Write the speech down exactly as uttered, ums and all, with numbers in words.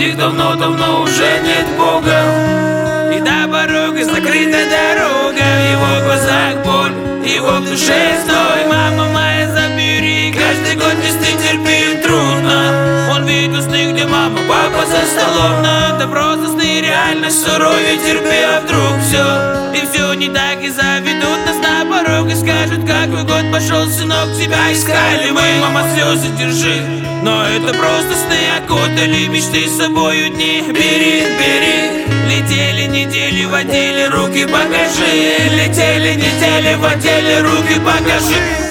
них давно-давно уже нет Бога. И до порога закрыта дорога, в его глазах боль, его в душе стой. Мама моя, забери, каждый год вести терпеть трудно. Он видел сны, где мама, папа за столом, но это просто сны, реальность суровее, терпи, а вдруг все. И все не так, и заведут нас на порог и скажут, какой год пошел, сынок, тебя искали мы. Мама, слезы держи, но это просто сны, окутали мечты с собою дни. Бери, бери. Летели недели, водили, руки покажи. Летели недели, водили, руки покажи.